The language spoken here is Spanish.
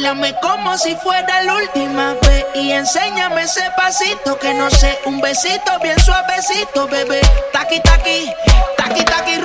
Báilame como si fuera la última vez y enséñame ese pasito que no sé, un besito bien suavecito, bebé. Taqui, taqui, taqui, taqui,